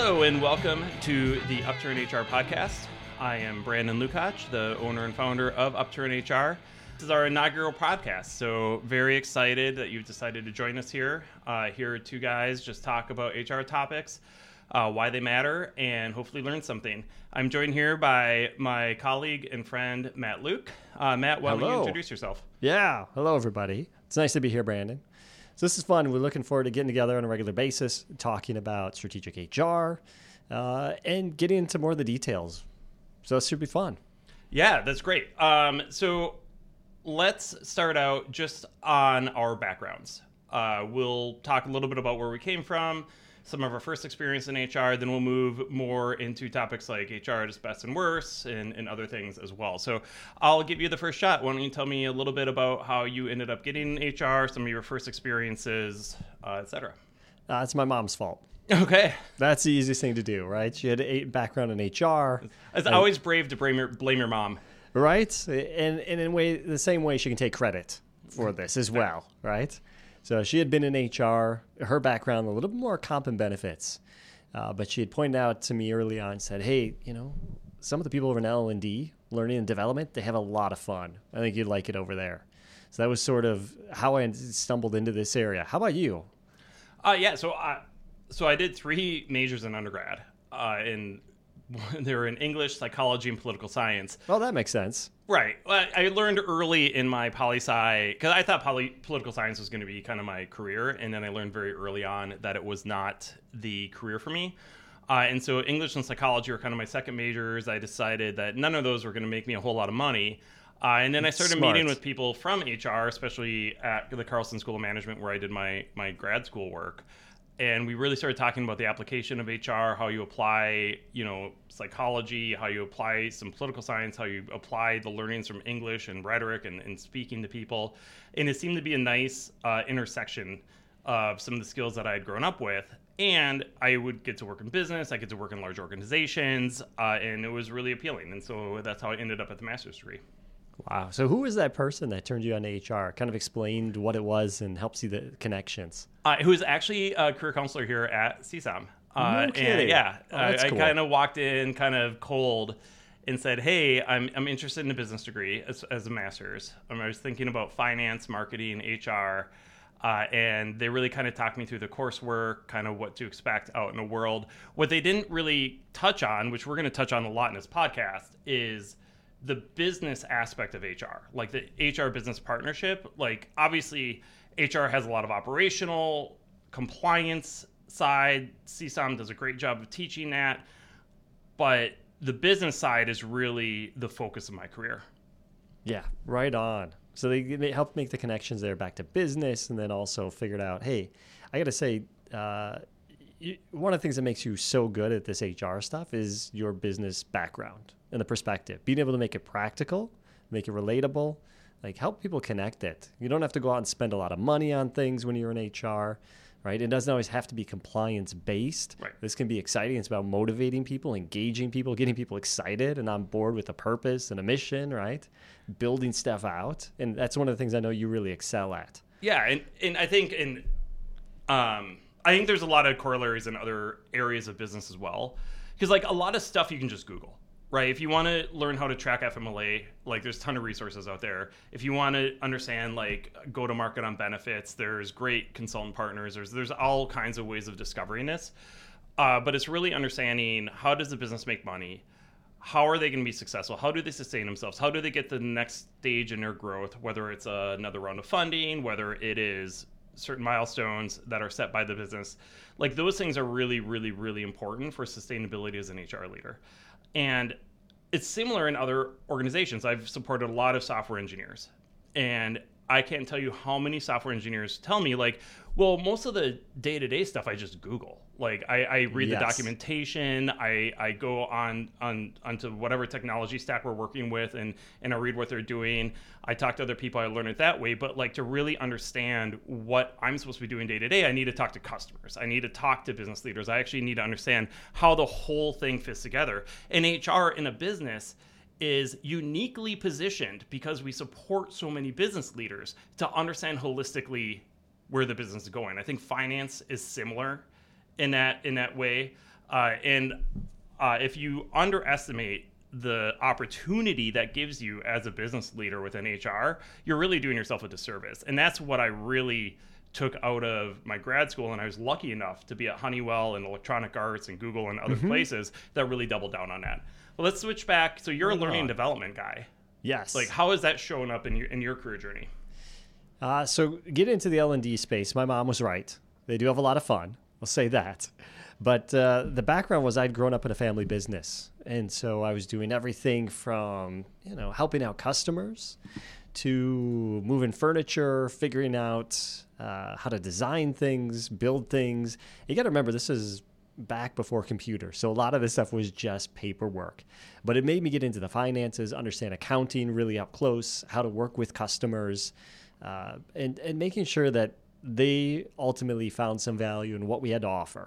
Hello and welcome to the Upturn HR podcast. I am Brandon Lukács, the owner and founder of Upturn HR. This is our inaugural podcast, so very excited that you've decided to join us here. Here are two guys just talk about HR topics, why they matter, and hopefully learn something. I'm joined here by my colleague and friend, Matt Luke. Matt, why don't you introduce yourself? Yeah, hello everybody. It's nice to be here, Brandon. So this is fun. We're looking forward to getting together on a regular basis, talking about strategic HR, and getting into more of the details. So this should be fun. Yeah, that's great. So let's start out just on our backgrounds. We'll talk a little bit about where we came from, some of our first experience in HR, then we'll move more into topics like HR at its best and worst and other things as well. So I'll give you the first shot. Why don't you tell me a little bit about how you ended up getting HR, some of your first experiences, etc. It's my mom's fault. Okay. That's the easiest thing to do, right? She had a background in HR. It's always brave to blame your mom. Right? And in the same way she can take credit for this as well, right? So she had been in HR, her background, a little bit more comp and benefits. But she had pointed out to me early on, said, hey, some of the people over in L&D, learning and development, they have a lot of fun. I think you'd like it over there. So that was sort of how I stumbled into this area. How about you? So I did three majors in undergrad. They were in English, psychology, and political science. Well, that makes sense. Right. I learned early in my poli-sci, because I thought political science was going to be kind of my career, and then I learned very early on that it was not the career for me. And so English and psychology were kind of my second majors. I decided that none of those were going to make me a whole lot of money. And then I started meeting with people from HR, especially at the Carlson School of Management, where I did my grad school work. And we really started talking about the application of HR, how you apply, psychology, how you apply some political science, how you apply the learnings from English and rhetoric and speaking to people. And it seemed to be a nice intersection of some of the skills that I had grown up with. And I would get to work in business, I get to work in large organizations, and it was really appealing. And so that's how I ended up at the master's degree. Wow. So who was that person that turned you on to HR? Kind of explained what it was and helps you the connections. Who was actually a career counselor here at CSUM. No kidding. And that's cool. I kind of walked in kind of cold and said, hey, I'm interested in a business degree as a master's. I was thinking about finance, marketing, HR, and they really kind of talked me through the coursework, kind of what to expect out in the world. What they didn't really touch on, which we're going to touch on a lot in this podcast, is the business aspect of HR, like the HR business partnership. Like obviously HR has a lot of operational compliance side. CSUM does a great job of teaching that, but the business side is really the focus of my career. Yeah, right on. So they helped make the connections there back to business, and then also figured out, hey, I got to say, one of the things that makes you so good at this HR stuff is your business background and the perspective. Being able to make it practical, make it relatable, like help people connect it. You don't have to go out and spend a lot of money on things when you're in HR, right? It doesn't always have to be compliance based. Right. This can be exciting. It's about motivating people, engaging people, getting people excited and on board with a purpose and a mission, right? Building stuff out. And that's one of the things I know you really excel at. Yeah, and I think I think there's a lot of corollaries in other areas of business as well. Because like a lot of stuff you can just Google, right? If you want to learn how to track FMLA, like there's a ton of resources out there. If you want to understand like go to market on benefits, there's great consultant partners. There's all kinds of ways of discovering this. But it's really understanding, how does the business make money? How are they going to be successful? How do they sustain themselves? How do they get to the next stage in their growth, whether it's another round of funding, whether it is certain milestones that are set by the business. Like those things are really, really, really important for sustainability as an HR leader. And it's similar in other organizations. I've supported a lot of software engineers, and I can't tell you how many software engineers tell me like, well, most of the day-to-day stuff I just Google. Like I read the documentation, I go onto whatever technology stack we're working with and I read what they're doing. I talk to other people, I learn it that way. But like to really understand what I'm supposed to be doing day to day, I need to talk to customers. I need to talk to business leaders. I actually need to understand how the whole thing fits together. And HR in a business is uniquely positioned because we support so many business leaders to understand holistically where the business is going. I think finance is similar in that way. And if you underestimate the opportunity that gives you as a business leader within HR, you're really doing yourself a disservice. And that's what I really took out of my grad school. And I was lucky enough to be at Honeywell and Electronic Arts and Google and other places that really doubled down on that. But let's switch back. So you're a learning and development guy. Yes. Like, how has that shown up in your career journey? So get into the L&D space. My mom was right. They do have a lot of fun. I'll say that. But the background was I'd grown up in a family business. And so I was doing everything from, helping out customers to moving furniture, figuring out how to design things, build things. You got to remember, this is back before computers. So a lot of this stuff was just paperwork. But it made me get into the finances, understand accounting really up close, how to work with customers, and making sure that they ultimately found some value in what we had to offer.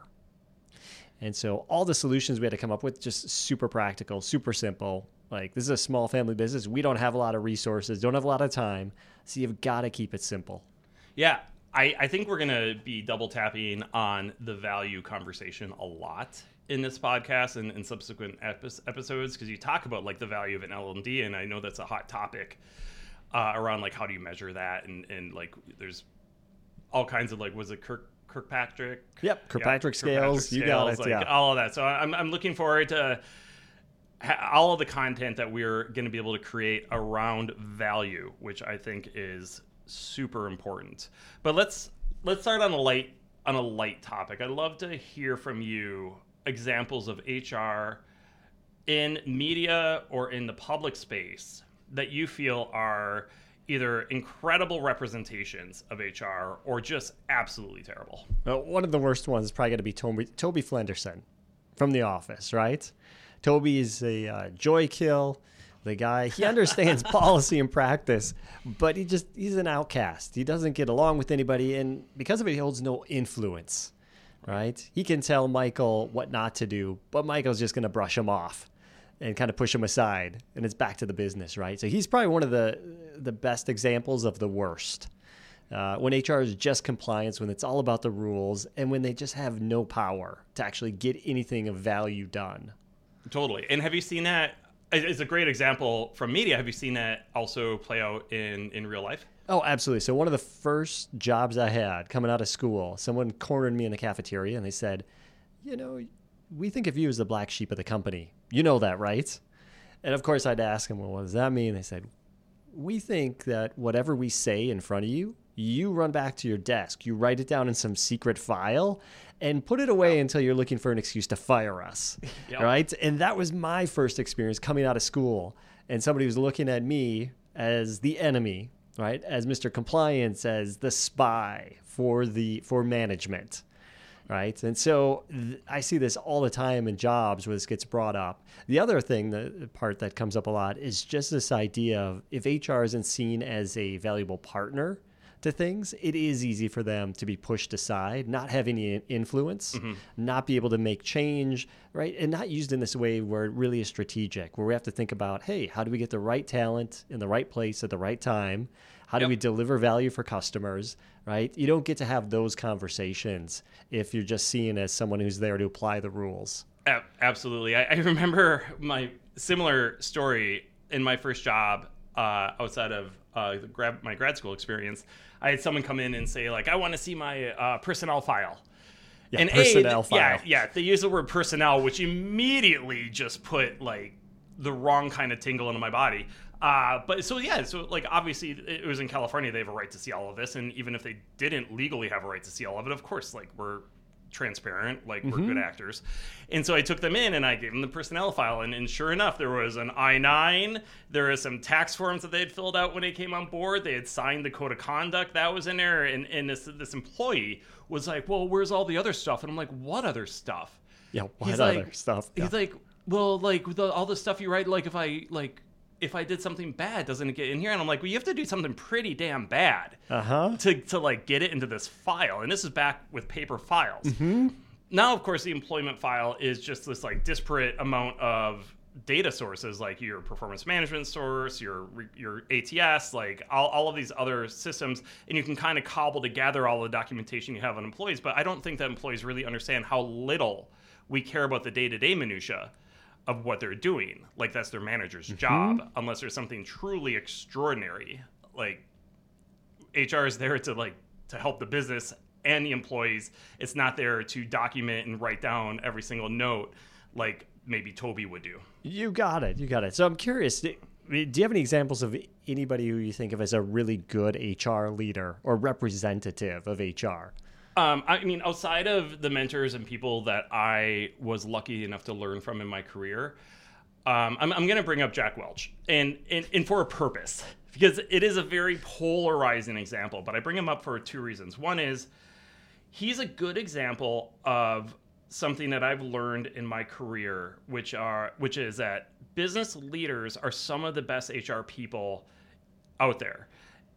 And so all the solutions we had to come up with, just super practical, super simple. Like, this is a small family business. We don't have a lot of resources, don't have a lot of time. So you've got to keep it simple. Yeah. I think we're going to be double tapping on the value conversation a lot in this podcast and in subsequent episodes, because you talk about like the value of an L&D, and I know that's a hot topic around like how do you measure that, and like there's all kinds of like, was it Kirkpatrick? Yep, Kirkpatrick scales. You got it. Like, yeah, all of that. So I'm looking forward to all of the content that we're going to be able to create around value, which I think is super important. But let's start on a light topic. I'd love to hear from you examples of HR in media or in the public space that you feel are either incredible representations of HR or just absolutely terrible. Well, one of the worst ones is probably going to be Toby Flenderson from The Office, right? Toby is a joy kill. The guy, he understands policy and practice, but he's an outcast. He doesn't get along with anybody, and because of it, he holds no influence, right? He can tell Michael what not to do, but Michael's just going to brush him off and kind of push him aside, and it's back to the business, right? So he's probably one of the best examples of the worst. When HR is just compliance, when it's all about the rules, and when they just have no power to actually get anything of value done. Totally. And have you seen that? It's a great example from media. Have you seen that also play out in real life? Oh, absolutely. So one of the first jobs I had coming out of school, someone cornered me in the cafeteria and they said, we think of you as the black sheep of the company. You know that, right? And of course I'd ask them, well, what does that mean? They said, we think that whatever we say in front of you, you run back to your desk, you write it down in some secret file and put it away until you're looking for an excuse to fire us, right? And that was my first experience coming out of school. And somebody was looking at me as the enemy, right? As Mr. Compliance, as the spy for management, right? And so I see this all the time in jobs where this gets brought up. The other thing, the part that comes up a lot, is just this idea of if HR isn't seen as a valuable partner to things, it is easy for them to be pushed aside, not have any influence, not be able to make change, right? And not used in this way where it really is strategic, where we have to think about, hey, how do we get the right talent in the right place at the right time? How do we deliver value for customers, right? You don't get to have those conversations if you're just seen as someone who's there to apply the rules. Absolutely. I remember my similar story in my first job outside of my grad school experience. I had someone come in and say, like, I want to see my personnel file. Yeah, and personnel file. Yeah, they use the word personnel, which immediately just put, like, the wrong kind of tingle into my body. So like, obviously it was in California. They have a right to see all of this. And even if they didn't legally have a right to see all of it, of course, like, we're transparent, like, we're good actors. And so I took them in and I gave them the personnel file, and sure enough, there was an I-9, there was some tax forms that they had filled out when they came on board, they had signed the code of conduct that was in there, and this employee was like, well, where's all the other stuff? And I'm like, what other stuff? Yeah, what other stuff? He's like, well, like, all the stuff you write, like, if I did something bad, doesn't it get in here? And I'm like, well, you have to do something pretty damn bad to like get it into this file. And this is back with paper files. Now, of course, the employment file is just this like disparate amount of data sources, like your performance management source, your ATS, like all of these other systems. And you can kind of cobble together all the documentation you have on employees. But I don't think that employees really understand how little We care about the day-to-day minutia of what they're doing. Like that's their manager's job, unless there's something truly extraordinary. Like HR is there to help the business and the employees. It's not there to document and write down every single note like maybe Toby would do. You got it. So I'm curious, do you have any examples of anybody who you think of as a really good HR leader or representative of HR? I mean, outside of the mentors and people that I was lucky enough to learn from in my career, I'm going to bring up Jack Welch, and for a purpose, because it is a very polarizing example, but I bring him up for two reasons. One is he's a good example of something that I've learned in my career, which is that business leaders are some of the best HR people out there.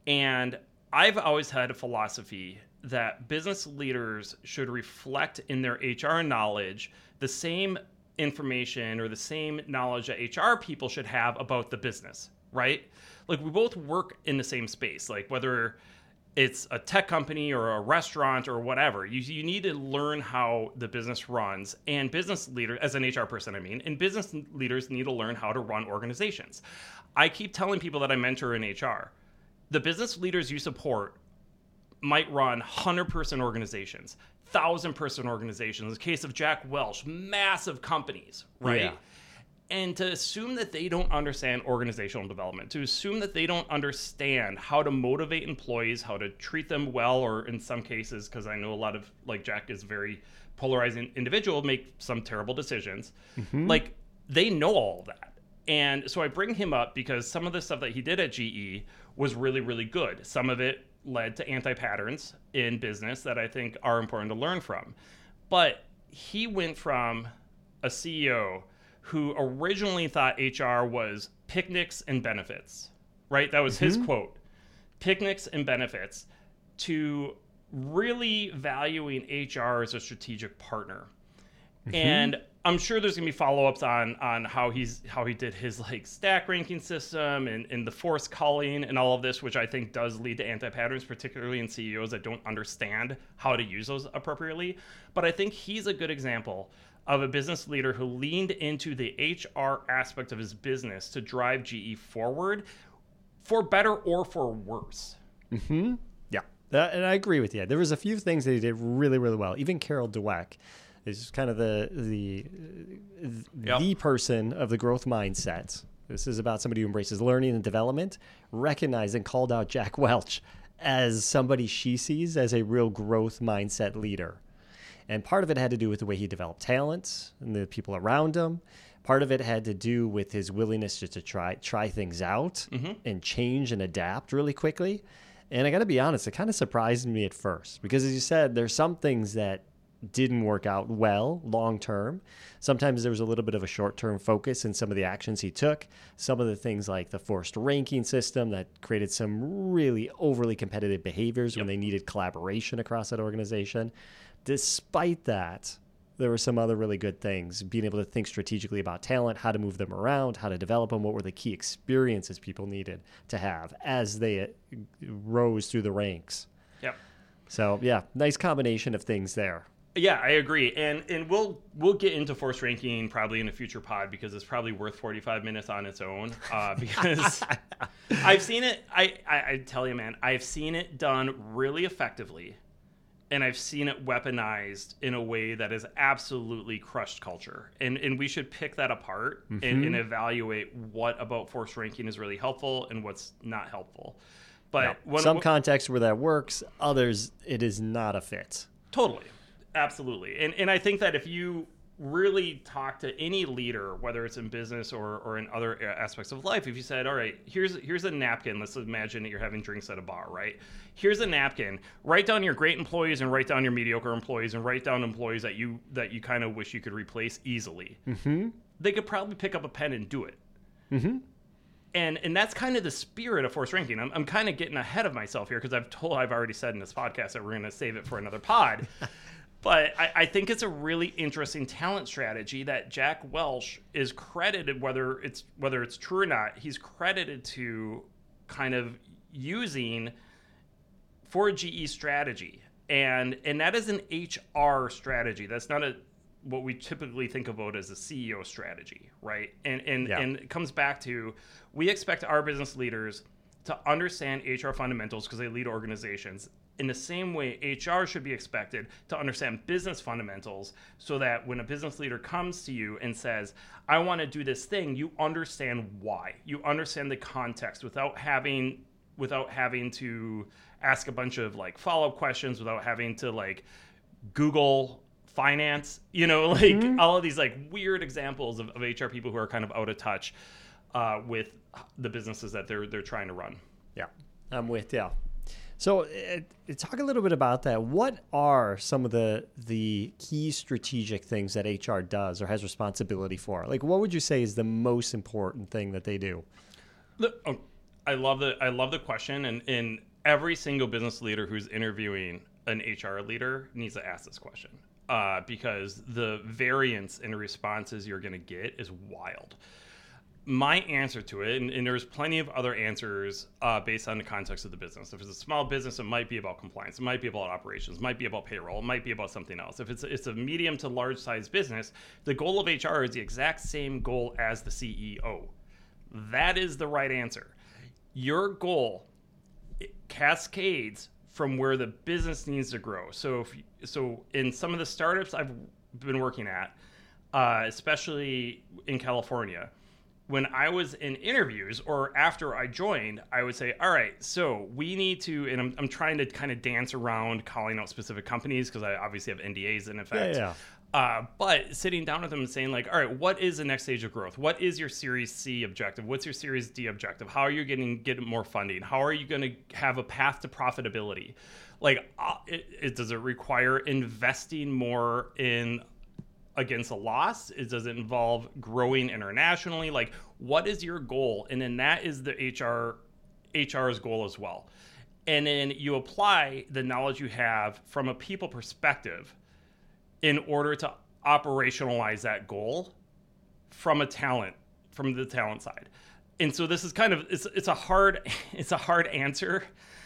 And I've always had a philosophy that business leaders should reflect in their HR knowledge the same information or the same knowledge that HR people should have about the business, right? Like we both work in the same space, like whether it's a tech company or a restaurant or whatever, you need to learn how the business runs. And business leaders, as an HR person, and business leaders need to learn how to run organizations. I keep telling people that I mentor in HR, the business leaders you support might run 100-person organizations, 1,000-person organizations. In the case of Jack Welch, massive companies, right? Yeah. And to assume that they don't understand organizational development, to assume that they don't understand how to motivate employees, how to treat them well, or in some cases, because I know a lot of, like Jack is a very polarizing individual, make some terrible decisions. Like they know all of that. And so I bring him up because some of the stuff that he did at GE was really, really good. Some of it led to anti-patterns in business that I think are important to learn from. But he went from a CEO who originally thought HR was picnics and benefits, right? That was his quote, picnics and benefits, to really valuing HR as a strategic partner. And I'm sure there's gonna be follow-ups on how he did his like stack ranking system and the force culling and all of this, which I think does lead to anti-patterns, particularly in CEOs that don't understand how to use those appropriately. But I think he's a good example of a business leader who leaned into the HR aspect of his business to drive GE forward, for better or for worse. Yeah, and I agree with you. There was a few things that he did really, really well. Even Carol Dweck is kind of the person of the growth mindset. This is about somebody who embraces learning and development, recognized and called out Jack Welch as somebody she sees as a real growth mindset leader. And part of it had to do with the way he developed talent and the people around him. Part of it had to do with his willingness just to try things out and change and adapt really quickly. And I got to be honest, it kind of surprised me at first because, as you said, there's some things that didn't work out well long term. Sometimes there was a little bit of a short-term focus in some of the actions he took. Some of the things like the forced ranking system that created some really overly competitive behaviors when they needed collaboration across that organization. Despite that, there were some other really good things, being able to think strategically about talent, how to move them around, how to develop them, what were the key experiences people needed to have as they rose through the ranks. Yep. So, yeah, nice combination of things there. Yeah, I agree. And we'll get into force ranking probably in a future pod because it's probably worth 45 minutes on its own. Because I've seen it, I tell you, man, I've seen it done really effectively. And I've seen it weaponized in a way that has absolutely crushed culture. And we should pick that apart and evaluate what about force ranking is really helpful and what's not helpful. But some contexts where that works, others it is not a fit. Totally. Absolutely. And I think that if you really talk to any leader, whether it's in business or in other aspects of life, if you said, all right, here's a napkin. Let's imagine that you're having drinks at a bar, right? Here's a napkin. Write down your great employees and write down your mediocre employees and write down employees that you kind of wish you could replace easily. They could probably pick up a pen and do it. And that's kind of the spirit of force ranking. I'm kind of getting ahead of myself here because I've already said in this podcast that we're going to save it for another pod. But I think it's a really interesting talent strategy that Jack Welch is credited, whether it's true or not, he's credited to kind of using for a GE strategy. And that is an HR strategy. That's not what we typically think about as a CEO strategy, right? And Yeah. and it comes back to, we expect our business leaders to understand HR fundamentals because they lead organizations. In the same way, HR should be expected to understand business fundamentals so that when a business leader comes to you and says, I want to do this thing, you understand why. You understand the context without having to ask a bunch of like follow-up questions, without having to like Google finance, like all of these like weird examples of HR people who are kind of out of touch with the businesses that they're trying to run. Yeah, I'm with you. So talk a little bit about that. What are some of the key strategic things that HR does or has responsibility for? Like, what would you say is the most important thing that they do? I love the question, and every single business leader who's interviewing an HR leader needs to ask this question because the variance in responses you're going to get is wild. My answer to it, and there's plenty of other answers based on the context of the business. If it's a small business, it might be about compliance. It might be about operations. It might be about payroll. It might be about something else. If it's a medium to large size business, the goal of HR is the exact same goal as the CEO. That is the right answer. Your goal cascades from where the business needs to grow. So in some of the startups I've been working at, especially in California, when I was in interviews or after I joined, I would say, all right, so we need to, and I'm trying to kind of dance around calling out specific companies because I obviously have NDAs in effect. But sitting down with them and saying like, all right, what is the next stage of growth? What is your Series C objective? What's your Series D objective? How are you getting more funding? How are you going to have a path to profitability? Like, does it require investing more in against a loss? Does it involve growing internationally? Like, what is your goal? And then that is the HR's goal as well. And then you apply the knowledge you have from a people perspective in order to operationalize that goal from the talent side. And so this is kind of, it's a hard answer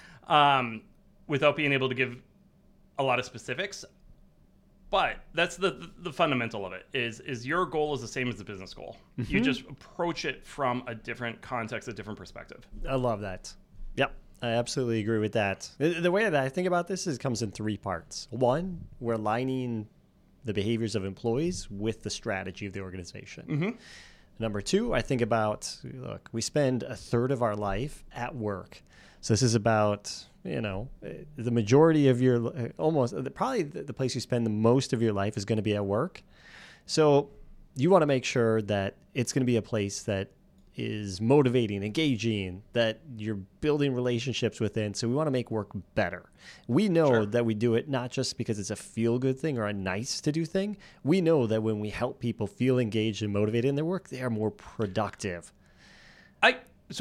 without being able to give a lot of specifics. But that's the fundamental of it is your goal is the same as the business goal. Mm-hmm. You just approach it from a different context, a different perspective. I love that. Yep, I absolutely agree with that. The way that I think about this is it comes in three parts. One, we're aligning the behaviors of employees with the strategy of the organization. Mm-hmm. Number two, I think about, look, we spend a third of our life at work. So this is about, the majority of your, probably the place you spend the most of your life is going to be at work. So you want to make sure that it's going to be a place that is motivating, engaging, that you're building relationships within. So we want to make work better. We know that we do it not just because it's a feel-good thing or a nice-to-do thing. We know that when we help people feel engaged and motivated in their work, they are more productive. I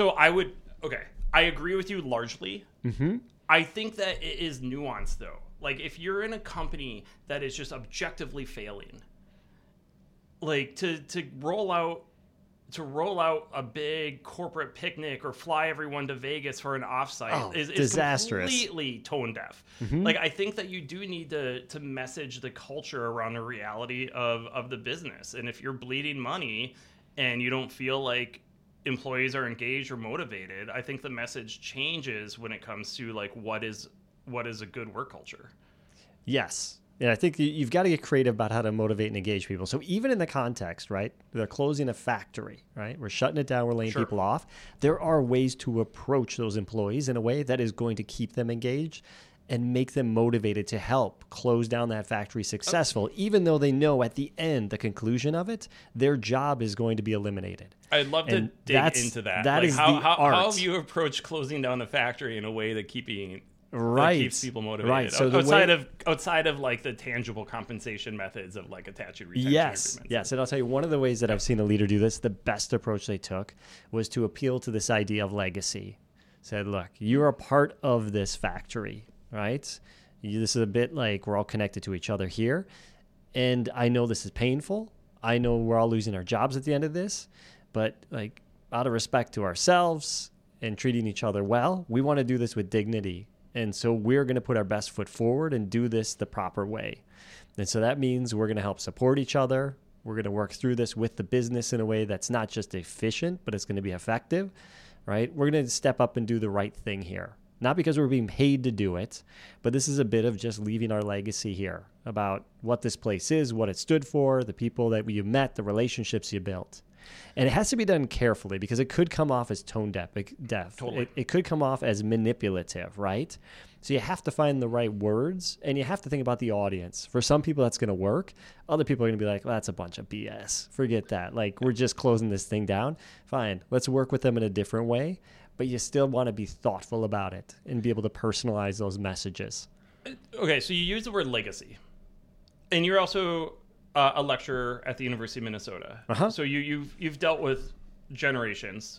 agree with you largely. Mm-hmm. I think that it is nuanced, though. Like, if you're in a company that is just objectively failing, like to roll out a big corporate picnic or fly everyone to Vegas for an offsite is disastrous. Completely tone deaf. Mm-hmm. Like, I think that you do need to message the culture around the reality of the business. And if you're bleeding money and you don't feel like employees are engaged or motivated, I think the message changes when it comes to like what is a good work culture. Yes. And I think you've got to get creative about how to motivate and engage people. So even in the context, right, they're closing a factory, right? We're shutting it down. We're laying people off. There are ways to approach those employees in a way that is going to keep them engaged and make them motivated to help close down that factory successful, even though they know at the end, the conclusion of it, their job is going to be eliminated. I'd love to dig into that. That is how have you approached closing down the factory in a way that keeps people motivated? Right. So outside of like the tangible compensation methods of like attaching retention agreements. Yes. And I'll tell you, one of the ways that I've seen a leader do this, the best approach they took was to appeal to this idea of legacy. Said, look, you're a part of this factory, right? This is a bit like we're all connected to each other here. And I know this is painful. I know we're all losing our jobs at the end of this. But like out of respect to ourselves and treating each other well, we want to do this with dignity. And so we're going to put our best foot forward and do this the proper way. And so that means we're going to help support each other. We're going to work through this with the business in a way that's not just efficient, but it's going to be effective, right? We're going to step up and do the right thing here. Not because we're being paid to do it, but this is a bit of just leaving our legacy here about what this place is, what it stood for, the people that you met, the relationships you built. And it has to be done carefully because it could come off as tone deaf. Totally. It could come off as manipulative, right? So you have to find the right words and you have to think about the audience. For some people, that's going to work. Other people are going to be like, well, that's a bunch of BS. Forget that. Like, we're just closing this thing down. Fine. Let's work with them in a different way. But you still want to be thoughtful about it and be able to personalize those messages. Okay, so you use the word legacy. And you're also a lecturer at the University of Minnesota. Uh-huh. So you've dealt with generations.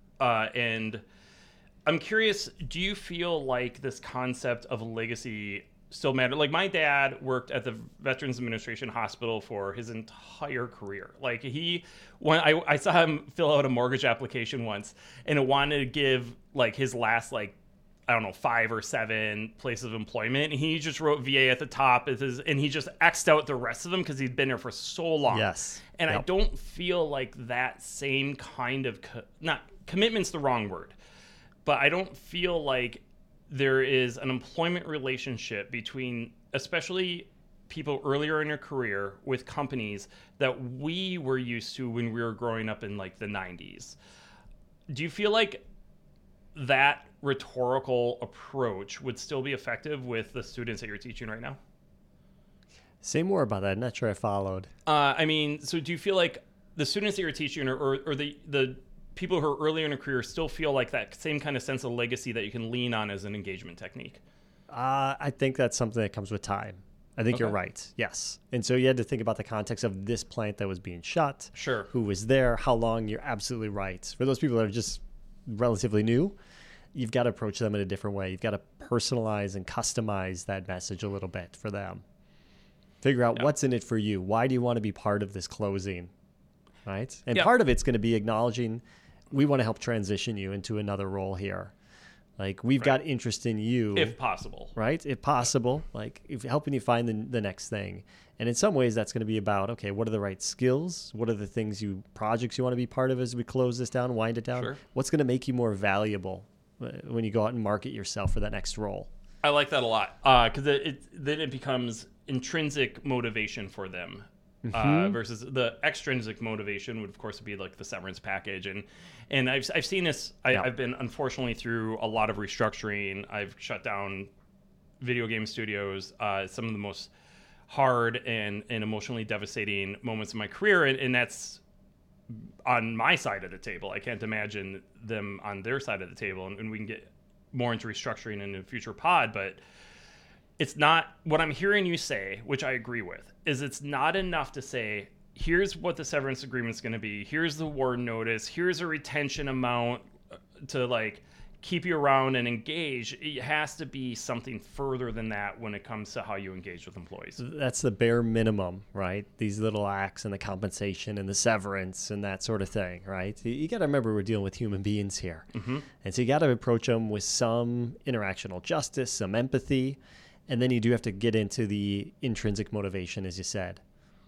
And I'm curious, do you feel like this concept of legacy still matters? Like, my dad worked at the Veterans Administration Hospital for his entire career. Like, when I saw him fill out a mortgage application once, and it wanted to give like his last, like, I don't know, 5 or 7 places of employment. And he just wrote VA at the top, and he just X'd out the rest of them because he'd been there for so long. Yes. And Yep. I don't feel like that same kind of not commitment's the wrong word, but I don't feel like there is an employment relationship between, especially people earlier in their career, with companies that we were used to when we were growing up in like the 90s. Do you feel like that rhetorical approach would still be effective with the students that you're teaching right now? Say more about that. I'm not sure I followed. I mean, so do you feel like the students that you're teaching or the people who are earlier in a career still feel like that same kind of sense of legacy that you can lean on as an engagement technique? I think that's something that comes with time. I think you're right. Yes. And so you had to think about the context of this plant that was being shut. Sure. Who was there, how long. You're absolutely right. For those people that are just relatively new, you've got to approach them in a different way. You've got to personalize and customize that message a little bit for them. Figure out what's in it for you. Why do you want to be part of this closing? Right? And part of it's going to be acknowledging we want to help transition you into another role here. Like, we've got interest in you. If possible. Right? If possible. Like, if helping you find the next thing. And in some ways, that's going to be about, okay, what are the right skills? What are the projects you want to be part of as we close this down, wind it down? Sure. What's going to make you more valuable when you go out and market yourself for that next role? I like that a lot because then it becomes intrinsic motivation for them versus the extrinsic motivation would, of course, be like the severance package. And I've seen this. I've been, unfortunately, through a lot of restructuring. I've shut down video game studios, some of the most hard and emotionally devastating moments in my career. And that's on my side of the table. I can't imagine them on their side of the table. And we can get more into restructuring in a future pod, but it's not what I'm hearing you say, which I agree with, is it's not enough to say, here's what the severance agreement is going to be. Here's the warn notice. Here's a retention amount to like keep you around and engage. It has to be something further than that when it comes to how you engage with employees. That's the bare minimum, right? These little acts and the compensation and the severance and that sort of thing, right? You got to remember we're dealing with human beings here. Mm-hmm. And so you got to approach them with some interactional justice, some empathy, and then you do have to get into the intrinsic motivation, as you said.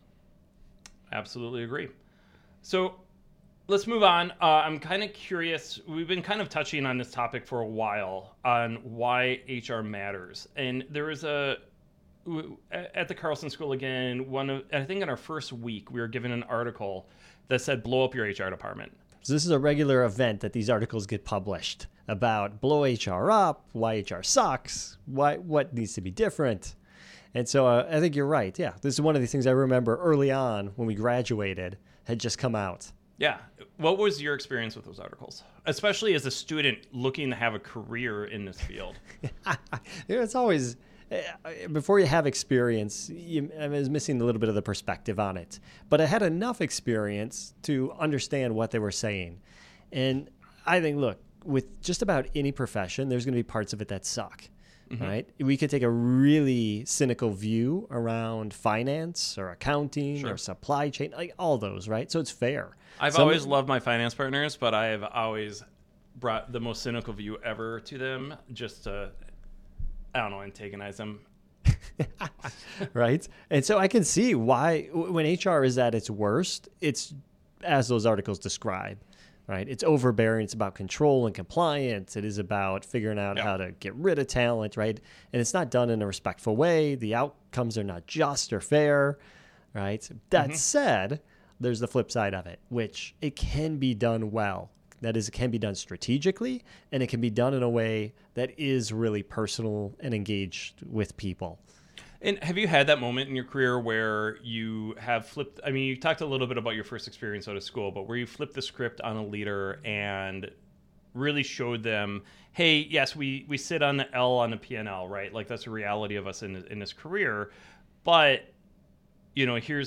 Absolutely agree. So let's move on. I'm kind of curious. We've been kind of touching on this topic for a while on why HR matters. And there was at the Carlson School again, I think in our first week, we were given an article that said, blow up your HR department. So this is a regular event that these articles get published about blow HR up, why HR sucks, what needs to be different. And so I think you're right. Yeah, this is one of these things I remember early on when we graduated had just come out. Yeah. What was your experience with those articles, especially as a student looking to have a career in this field? It's always, before you have experience, I was missing a little bit of the perspective on it. But I had enough experience to understand what they were saying. And I think, look, with just about any profession, there's going to be parts of it that suck. Mm-hmm. Right? We could take a really cynical view around finance or accounting or supply chain, like all those, right? So it's fair. I've always loved my finance partners, but I have always brought the most cynical view ever to them just to, I don't know, antagonize them. Right? And so I can see why when HR is at its worst, it's as those articles describe, right? It's overbearing. It's about control and compliance. It is about figuring out how to get rid of talent, right? And it's not done in a respectful way. The outcomes are not just or fair, right? That said, there's the flip side of it, which it can be done well. That is, it can be done strategically, and it can be done in a way that is really personal and engaged with people. And have you had that moment in your career where you have flipped? I mean, you talked a little bit about your first experience out of school, but where you flipped the script on a leader and really showed them, hey, yes, we sit on the L on the P&L, right? Like that's a reality of us in this career, but you know, here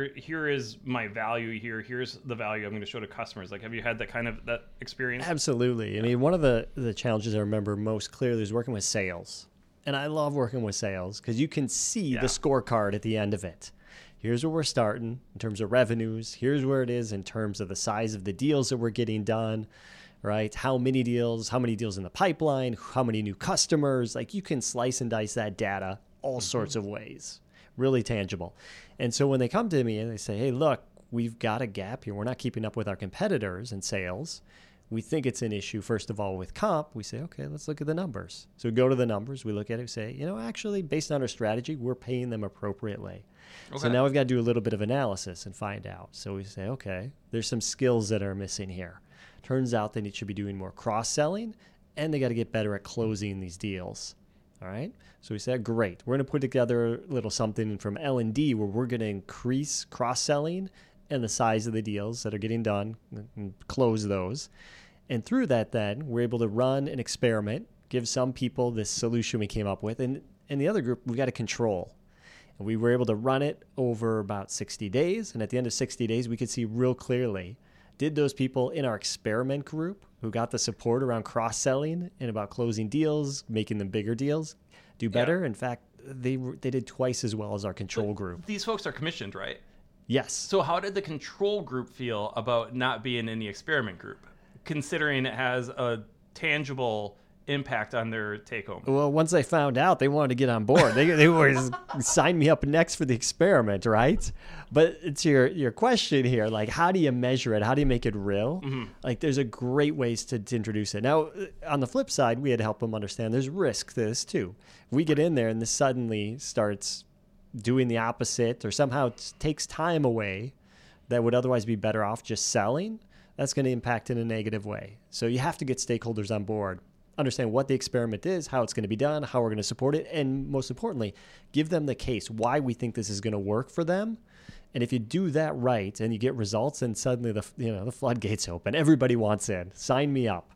is my value here. Here's the value I'm going to show to customers. Like, have you had that experience? Absolutely. I mean, one of the challenges I remember most clearly is working with sales. And I love working with sales because you can see the scorecard at the end of it. Here's where we're starting in terms of revenues. Here's where it is in terms of the size of the deals that we're getting done, right? How many deals in the pipeline, how many new customers. Like you can slice and dice that data all sorts of ways, really tangible. And so when they come to me and they say, hey, look, we've got a gap here. We're not keeping up with our competitors in sales. We think it's an issue, first of all, with comp. We say, okay, let's look at the numbers. So we go to the numbers. We look at it. We say, you know, actually, based on our strategy, we're paying them appropriately. Okay. So now we've got to do a little bit of analysis and find out. So we say, okay, there's some skills that are missing here. Turns out they should be doing more cross-selling, and they got to get better at closing these deals. All right. So we said, great. We're going to put together a little something from L&D where we're going to increase cross-selling and the size of the deals that are getting done and close those. And through that, then, we're able to run an experiment, give some people this solution we came up with. And in the other group, we got a control. And we were able to run it over about 60 days. And at the end of 60 days, we could see real clearly, did those people in our experiment group who got the support around cross-selling and about closing deals, making them bigger deals, do better? Yeah. In fact, they did twice as well as our control group. These folks are commissioned, right? Yes. So how did the control group feel about not being in the experiment group, considering it has a tangible impact on their take home? Well, once they found out, they wanted to get on board. They always sign me up next for the experiment, right? But it's your question here, like how do you measure it? How do you make it real? Mm-hmm. Like there's a great ways to introduce it. Now, on the flip side, we had to help them understand there's risk to this too. If we get in there and this suddenly starts doing the opposite or somehow takes time away that would otherwise be better off just selling, that's going to impact in a negative way. So you have to get stakeholders on board, understand what the experiment is, how it's going to be done, how we're going to support it, and most importantly, give them the case, why we think this is going to work for them. And if you do that right and you get results, and suddenly the floodgates open. Everybody wants in. Sign me up.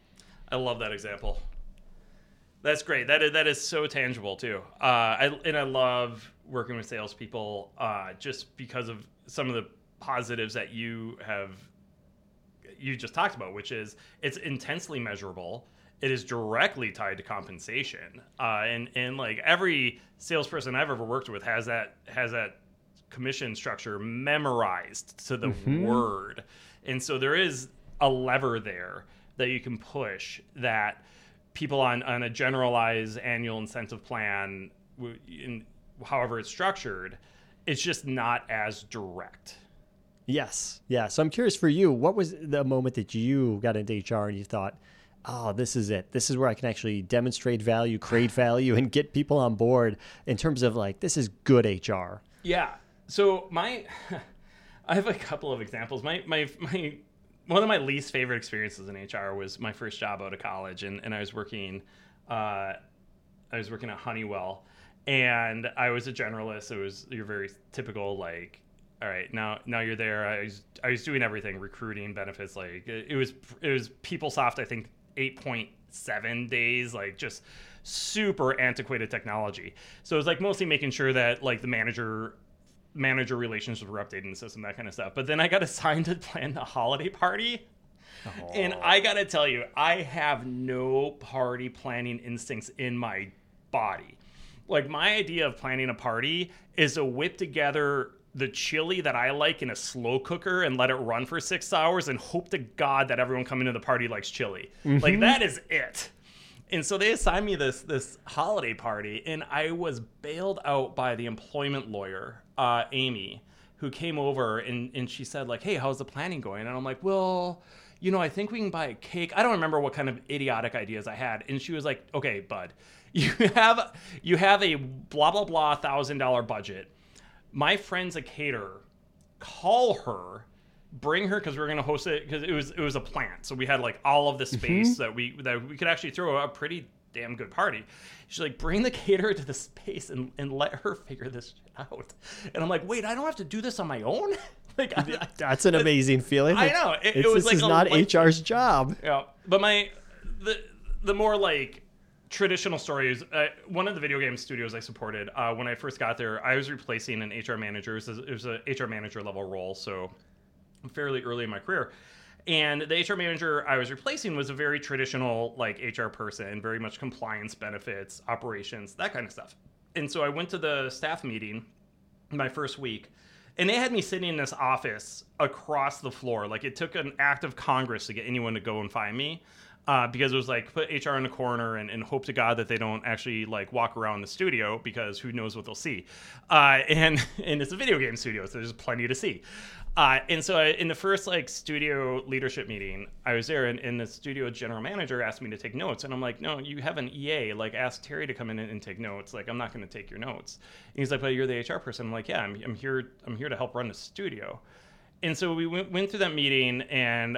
I love that example. That's great. That is so tangible too. I love working with salespeople just because of some of the positives that you just talked about, which is it's intensely measurable. It is directly tied to compensation. And like every salesperson I've ever worked with has that commission structure memorized to the word. And so there is a lever there that you can push that people on a generalized annual incentive plan, however it's structured, it's just not as direct. Yes. Yeah. So I'm curious for you, what was the moment that you got into HR and you thought, oh, this is it. This is where I can actually demonstrate value, create value, and get people on board in terms of like, this is good HR. Yeah. So I have a couple of examples. My one of my least favorite experiences in HR was my first job out of college, and I was working at Honeywell, and I was a generalist. It was your very typical like, all right, now you're there. I was doing everything, recruiting, benefits. Like it was PeopleSoft, I think 8.7 days, like just super antiquated technology. So it was like mostly making sure that like the manager relationships were updating the system, that kind of stuff. But then I got assigned to plan the holiday party. Oh. And I got to tell you, I have no party planning instincts in my body. Like my idea of planning a party is to whip together the chili that I like in a slow cooker and let it run for 6 hours and hope to God that everyone coming to the party likes chili. Mm-hmm. Like that is it. And so they assigned me this holiday party, and I was bailed out by the employment lawyer, Amy, who came over and she said, like, hey, how's the planning going? And I'm like, well, I think we can buy a cake. I don't remember what kind of idiotic ideas I had. And she was like, okay, bud, you have a blah, blah, blah $1,000 budget. My friend's a caterer. Call her, bring her, because we were going to host it, because it was a plant. So we had like all of the space that we could actually throw a pretty damn good party. She's like, bring the caterer to the space and let her figure this shit out. And I'm like, wait, I don't have to do this on my own? Like, that's an amazing feeling. I know. It was this like is not HR's job. Yeah. But the more like traditional stories, one of the video game studios I supported, when I first got there, I was replacing an HR manager. It was a HR manager level role, so fairly early in my career. And the HR manager I was replacing was a very traditional like HR person, very much compliance, benefits, operations, that kind of stuff. And so I went to the staff meeting my first week, and they had me sitting in this office across the floor. Like, it took an act of Congress to get anyone to go and find me. Because it was like, put HR in the corner and hope to God that they don't actually like walk around the studio, because who knows what they'll see. And it's a video game studio, so there's plenty to see. And so in the first like studio leadership meeting, I was there, and the studio general manager asked me to take notes. And I'm like, no, you have an EA, like ask Terry to come in and take notes. Like, I'm not going to take your notes. And he's like, but you're the HR person. I'm like, yeah, I'm here to help run the studio. And so we went through that meeting, and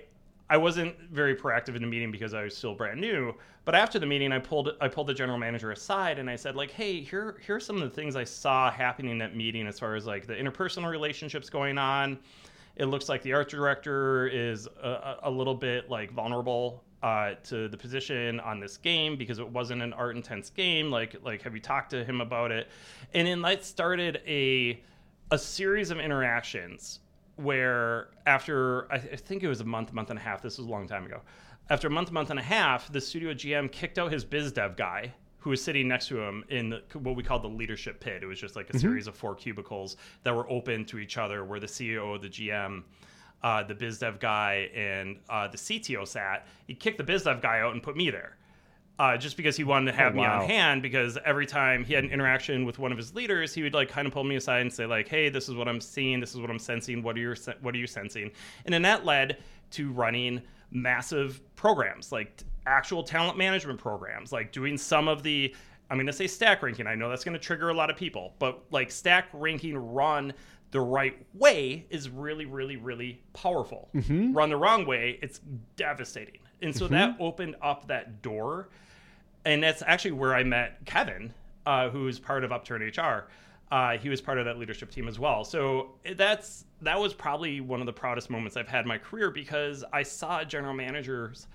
I wasn't very proactive in the meeting because I was still brand new. But after the meeting, I pulled the general manager aside, and I said, like, hey, here are some of the things I saw happening in that meeting as far as like the interpersonal relationships going on. It looks like the art director is a little bit like vulnerable to the position on this game, because it wasn't an art intense game. Like have you talked to him about it? And then that started a series of interactions where after, I think it was a month and a half, this was a long time ago. After a month and a half, the studio GM kicked out his biz dev guy who was sitting next to him in what we called the leadership pit. It was just like a series of 4 cubicles that were open to each other, where the CEO, the GM, the biz dev guy, and the CTO sat. He kicked the biz dev guy out and put me there. Just because he wanted to have me on hand, because every time he had an interaction with one of his leaders, he would like kind of pull me aside and say like, hey, this is what I'm seeing, this is what I'm sensing, what are you sensing? And then that led to running massive programs, like actual talent management programs, like doing some of the, I'm going to say stack ranking. I know that's going to trigger a lot of people, but like stack ranking run the right way is really, really, really powerful. Run the wrong way, it's devastating. And so that opened up that door. And that's actually where I met Kevin, who's part of Upturn HR. He was part of that leadership team as well. So that was probably one of the proudest moments I've had in my career, because I saw a general manager's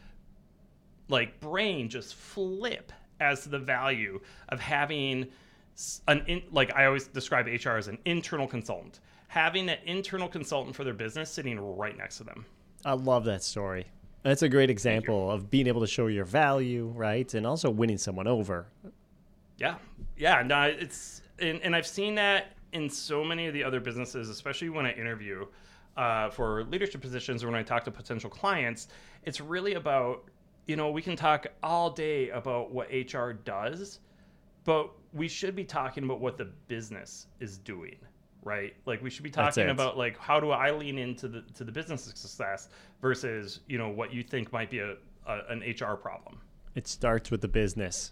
like brain just flip as to the value of having like I always describe HR as an internal consultant, having an internal consultant for their business sitting right next to them. I love that story. That's a great example of being able to show your value, right? And also winning someone over. Yeah. Yeah. No, and I've seen that in so many of the other businesses, especially when I interview for leadership positions or when I talk to potential clients. It's really about, we can talk all day about what HR does, but we should be talking about what the business is doing. Right? Like we should be talking about like, how do I lean into the business success versus, what you think might be an HR problem. It starts with the business.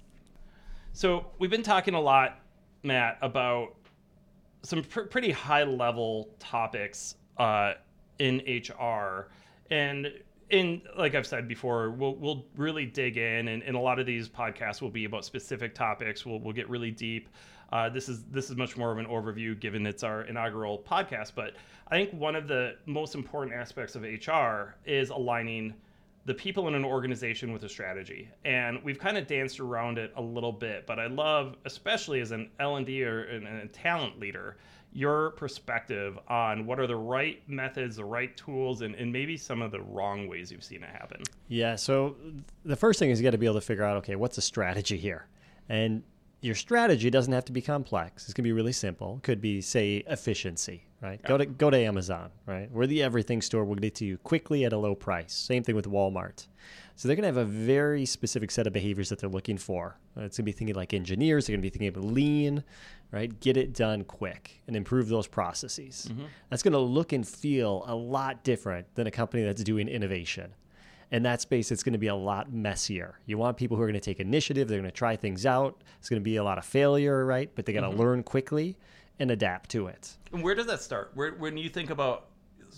So we've been talking a lot, Matt, about some pretty high level topics in HR. And like I've said before, we'll really dig in, and a lot of these podcasts will be about specific topics. We'll get really deep. This is much more of an overview, given it's our inaugural podcast. But I think one of the most important aspects of HR is aligning the people in an organization with a strategy. And we've kind of danced around it a little bit, but I love, especially as an L&D or a talent leader, your perspective on what are the right methods, the right tools, and maybe some of the wrong ways you've seen it happen. Yeah, so the first thing is you got to be able to figure out, okay, what's the strategy here? And Your strategy doesn't have to be complex. It's going to be really simple. Could be, say, efficiency, right? Yeah. Go to Amazon, right? We're the everything store. We'll get it to you quickly at a low price. Same thing with Walmart. So they're going to have a very specific set of behaviors that they're looking for. It's going to be thinking like engineers. They're going to be thinking of lean, right? Get it done quick and improve those processes. Mm-hmm. That's going to look and feel a lot different than a company that's doing innovation. In that space, it's going to be a lot messier. You want people who are going to take initiative. They're going to try things out. It's going to be a lot of failure, right? But they got to learn quickly and adapt to it. And where does that start? When you think about,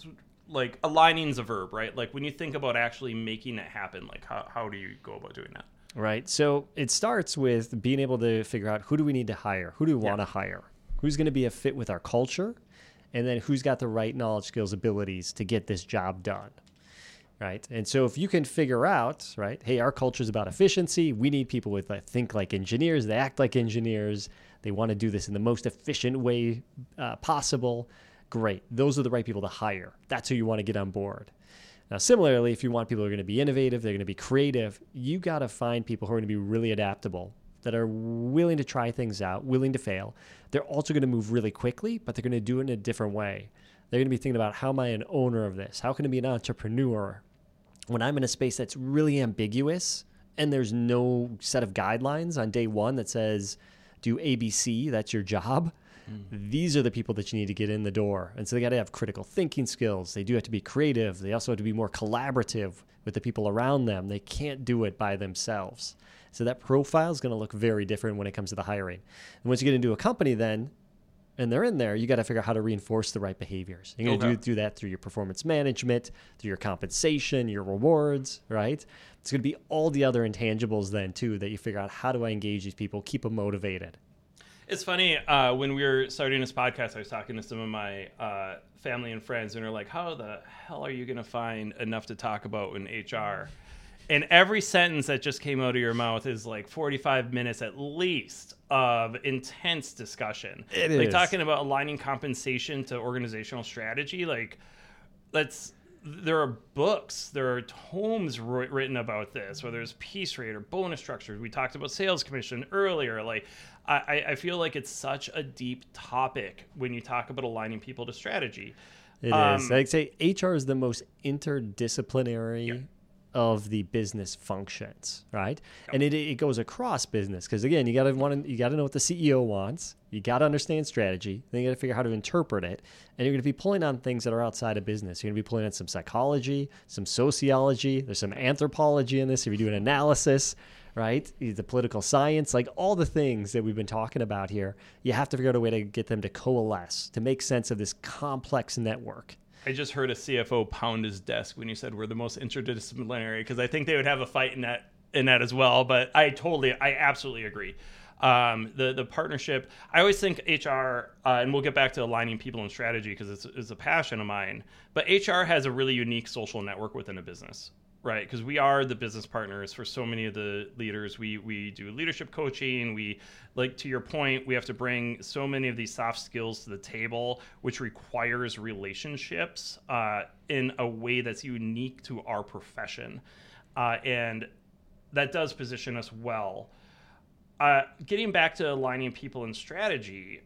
like, aligning is a verb, right? Like, when you think about actually making it happen, like, how do you go about doing that? Right. So it starts with being able to figure out, who do we need to hire? Who do we want to hire? Who's going to be a fit with our culture? And then who's got the right knowledge, skills, abilities to get this job done? Right. And so if you can figure out, right, hey, our culture is about efficiency. We need people with think like engineers. They act like engineers. They want to do this in the most efficient way possible. Great. Those are the right people to hire. That's who you want to get on board. Now, similarly, if you want people who are going to be innovative, they're going to be creative, you got to find people who are going to be really adaptable, that are willing to try things out, willing to fail. They're also going to move really quickly, but they're going to do it in a different way. They're going to be thinking about, how am I an owner of this? How can I be an entrepreneur? When I'm in a space that's really ambiguous and there's no set of guidelines on day one that says, do ABC, that's your job. These are the people that you need to get in the door. And so they got to have critical thinking skills. They do have to be creative. They also have to be more collaborative with the people around them. They can't do it by themselves. So that profile is going to look very different when it comes to the hiring. And once you get into a company then, and they're in there, you got to figure out how to reinforce the right behaviors. You're going to do that through your performance management, through your compensation, your rewards, right? It's going to be all the other intangibles then too, that you figure out, how do I engage these people, keep them motivated. It's funny, when we were starting this podcast, I was talking to some of my family and friends, and they're like, how the hell are you going to find enough to talk about in HR? And every sentence that just came out of your mouth is like 45 minutes at least of intense discussion. It like is. Talking about aligning compensation to organizational strategy. Like, there are books, there are tomes written about this, whether it's piece rate or bonus structures. We talked about sales commission earlier. Like, I feel like it's such a deep topic when you talk about aligning people to strategy. It is. I'd say HR is the most interdisciplinary of the business functions, right? Yep. And it goes across business, because again, you got to know what the CEO wants. You got to understand strategy. Then you got to figure out how to interpret it. And you're going to be pulling on things that are outside of business. You're going to be pulling on some psychology, some sociology. There's some anthropology in this. If you do an analysis, right? The political science, like all the things that we've been talking about here, you have to figure out a way to get them to coalesce, to make sense of this complex network. I just heard a CFO pound his desk when you said we're the most interdisciplinary, because I think they would have a fight in that as well. But I absolutely agree. The partnership, I always think HR, and we'll get back to aligning people and strategy because it's a passion of mine, but HR has a really unique social network within a business, right? Because we are the business partners for so many of the leaders. We do leadership coaching. We, like, to your point, we have to bring so many of these soft skills to the table, which requires relationships in a way that's unique to our profession. And that does position us well. Getting back to aligning people and strategy,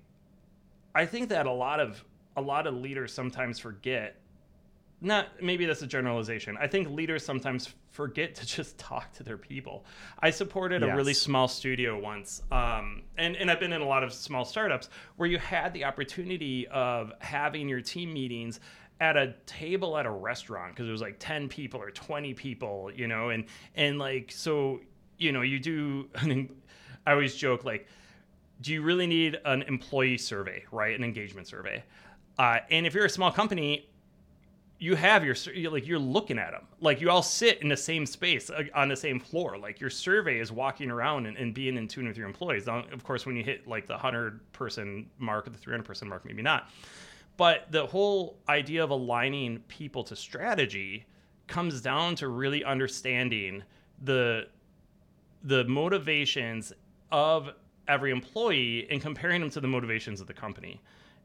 I think that a lot of leaders sometimes forget. Maybe that's a generalization. I think leaders sometimes forget to just talk to their people. I supported a really small studio once, and I've been in a lot of small startups where you had the opportunity of having your team meetings at a table at a restaurant, because it was like 10 people or 20 people, and like, so, you do, I always joke, like, do you really need an employee survey, right? An engagement survey. And if you're a small company, you have you're looking at them. Like, you all sit in the same space on the same floor. Like, your survey is walking around and being in tune with your employees. Now, of course, when you hit like the 100-person mark or the 300-person mark, maybe not. But the whole idea of aligning people to strategy comes down to really understanding the motivations of every employee and comparing them to the motivations of the company.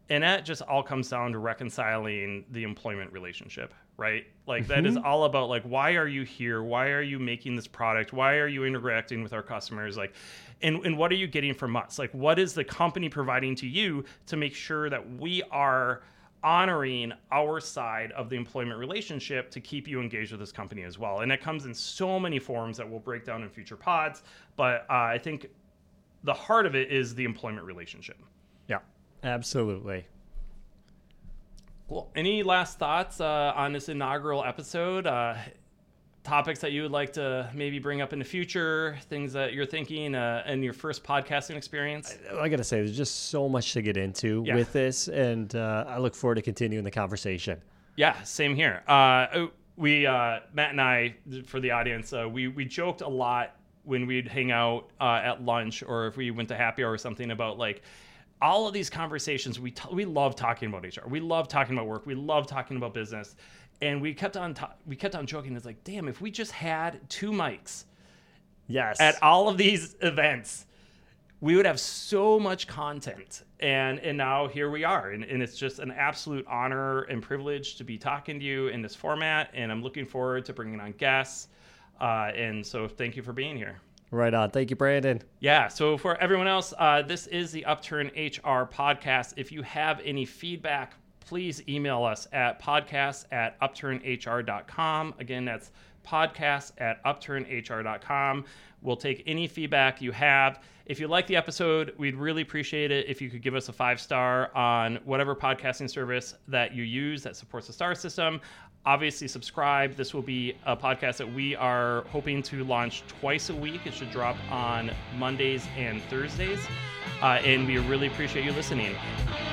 And that just all comes down to reconciling the employment relationship, right? Like that is all about like, why are you here? Why are you making this product? Why are you interacting with our customers? Like, and what are you getting from us? Like, what is the company providing to you to make sure that we are honoring our side of the employment relationship to keep you engaged with this company as well? And that comes in so many forms that we'll break down in future pods. But I think the heart of it is the employment relationship. Yeah, absolutely. Cool. Any last thoughts on this inaugural episode? Topics that you would like to maybe bring up in the future, things that you're thinking in your first podcasting experience? I got to say, there's just so much to get into with this, and I look forward to continuing the conversation. Yeah, same here. We Matt and I, for the audience, we joked a lot when we'd hang out at lunch, or if we went to happy hour or something, about like all of these conversations. We love talking about HR. We love talking about work. We love talking about business. And we kept on joking. It's like, damn, if we just had 2 mics at all of these events, we would have so much content. And now here we are. And it's just an absolute honor and privilege to be talking to you in this format. And I'm looking forward to bringing on guests. And so thank you for being here. Right on. Thank you, Brandon. Yeah. So for everyone else, this is the Upturn HR podcast. If you have any feedback, please email us at podcast@upturnhr.com. Again, that's podcast@upturnhr.com. We'll take any feedback you have. If you like the episode, we'd really appreciate it if you could give us a 5-star on whatever podcasting service that you use that supports the star system. Obviously, subscribe. This will be a podcast that we are hoping to launch twice a week. It should drop on Mondays and Thursdays. And we really appreciate you listening.